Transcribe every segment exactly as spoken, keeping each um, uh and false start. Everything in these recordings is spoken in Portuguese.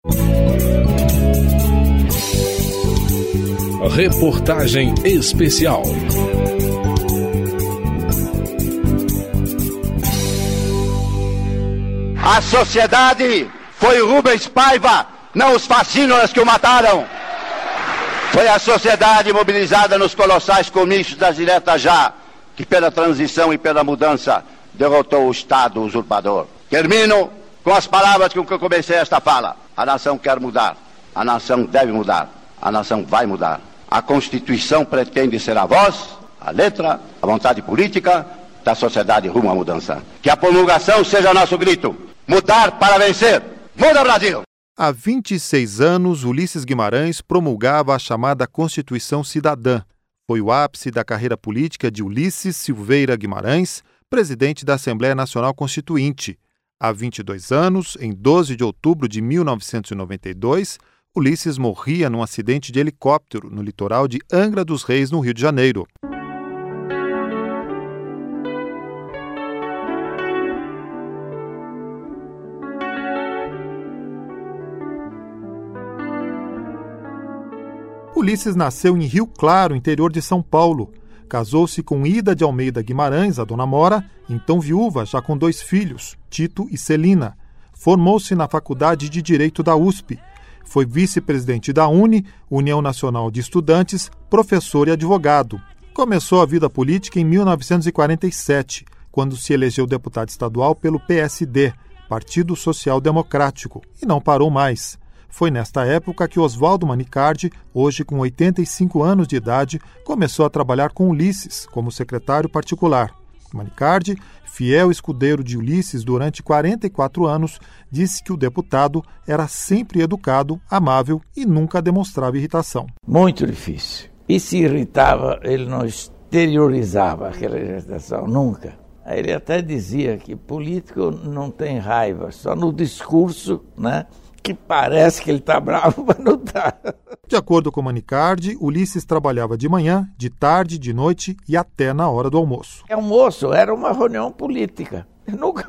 Reportagem especial. A sociedade foi o Rubens Paiva, não os fascínoras que o mataram. Foi a sociedade mobilizada nos colossais comícios das diretas já, que pela transição e pela mudança derrotou o Estado usurpador. Termino com as palavras com que eu comecei esta fala. A nação quer mudar, a nação deve mudar, a nação vai mudar. A Constituição pretende ser a voz, a letra, a vontade política da sociedade rumo à mudança. Que a promulgação seja nosso grito. Mudar para vencer. Muda, Brasil! Há vinte e seis anos, Ulisses Guimarães promulgava a chamada Constituição Cidadã. Foi o ápice da carreira política de Ulisses Silveira Guimarães, presidente da Assembleia Nacional Constituinte. Há vinte e dois anos, em doze de outubro de mil novecentos e noventa e dois, Ulisses morria num acidente de helicóptero no litoral de Angra dos Reis, no Rio de Janeiro. Ulisses nasceu em Rio Claro, interior de São Paulo. Casou-se com Ida de Almeida Guimarães, a dona Mora, então viúva, já com dois filhos, Tito e Celina. Formou-se na Faculdade de Direito da U S P. Foi vice-presidente da U N E, União Nacional de Estudantes, professor e advogado. Começou a vida política em mil novecentos e quarenta e sete, quando se elegeu deputado estadual pelo P S D, Partido Social Democrático, e não parou mais. Foi nesta época que Oswaldo Manicardi, hoje com oitenta e cinco anos de idade, começou a trabalhar com Ulisses como secretário particular. Manicardi, fiel escudeiro de Ulisses durante quarenta e quatro anos, disse que o deputado era sempre educado, amável e nunca demonstrava irritação. Muito difícil. E se irritava, ele não exteriorizava aquela irritação, nunca. Ele até dizia que político não tem raiva, só no discurso, né? Que parece que ele está bravo, mas não está. De acordo com Manicardi, Ulisses trabalhava de manhã, de tarde, de noite e até na hora do almoço. O almoço era uma reunião política. Nunca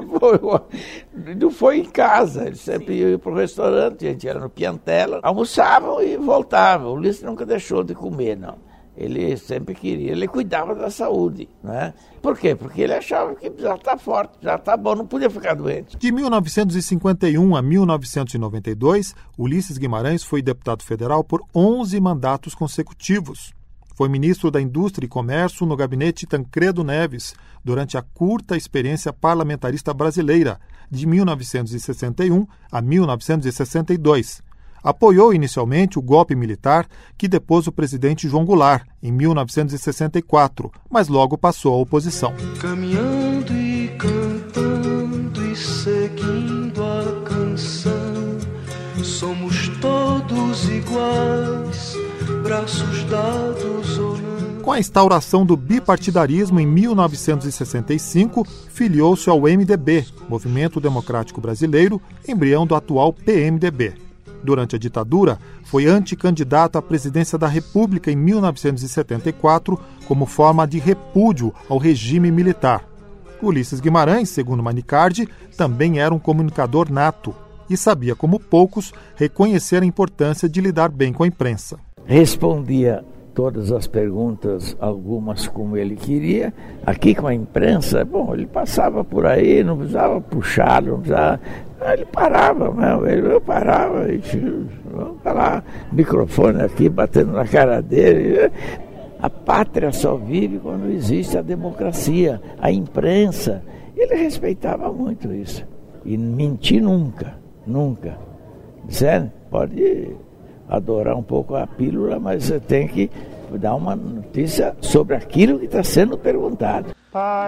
foi, não foi em casa, ele sempre ia para o restaurante, a gente era no Piantella, almoçavam e voltavam. O Ulisses nunca deixou de comer, não. Ele sempre queria, ele cuidava da saúde, né? Por quê? Porque ele achava que já está forte, já está bom, não podia ficar doente. De mil novecentos e cinquenta e um a mil novecentos e noventa e dois, Ulisses Guimarães foi deputado federal por onze mandatos consecutivos. Foi ministro da Indústria e Comércio no gabinete Tancredo Neves, durante a curta experiência parlamentarista brasileira, de mil novecentos e sessenta e um a mil novecentos e sessenta e dois. Apoiou inicialmente o golpe militar que depôs o presidente João Goulart, em mil novecentos e sessenta e quatro, mas logo passou à oposição. Caminhando e cantando e seguindo a canção, somos todos iguais, braços dados ou não. Com a instauração do bipartidarismo em mil novecentos e sessenta e cinco, filiou-se ao M D B, Movimento Democrático Brasileiro, embrião do atual P M D B. Durante a ditadura, foi anticandidato à presidência da República em mil novecentos e setenta e quatro, como forma de repúdio ao regime militar. Ulisses Guimarães, segundo Manicardi, também era um comunicador nato e sabia, como poucos, reconhecer a importância de lidar bem com a imprensa. Respondia todas as perguntas, algumas como ele queria. Aqui com a imprensa, bom, ele passava por aí, não precisava puxar, não precisava... Ele parava, não, ele parava, e, vamos lá, microfone aqui, batendo na cara dele. A pátria só vive quando existe a democracia, a imprensa. Ele respeitava muito isso. E mentir nunca, nunca. Sério, pode adorar um pouco a pílula, mas você tem que dar uma notícia sobre aquilo que está sendo perguntado. Pai,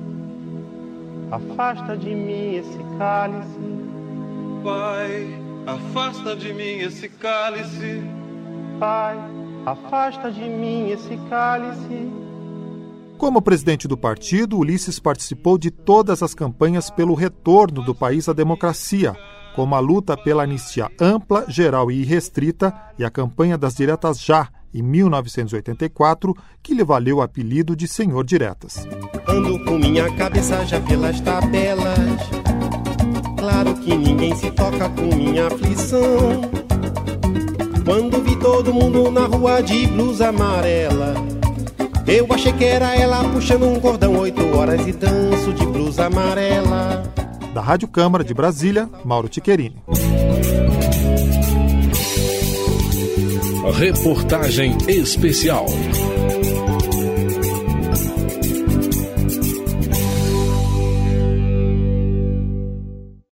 afasta de mim esse cálice. Pai, afasta de mim esse cálice. Pai, afasta de mim esse cálice. Como presidente do partido, Ulisses participou de todas as campanhas pelo retorno do país à democracia, como a luta pela anistia ampla, geral e irrestrita e a campanha das diretas já, em mil novecentos e oitenta e quatro, que lhe valeu o apelido de Senhor Diretas. Ando com minha cabeça já pelas tabelas, claro que ninguém se toca com minha aflição. Quando vi todo mundo na rua de blusa amarela, eu achei que era ela puxando um cordão, oito horas e danço de blusa amarela. Da Rádio Câmara de Brasília, Mauro Ticherini. Reportagem especial.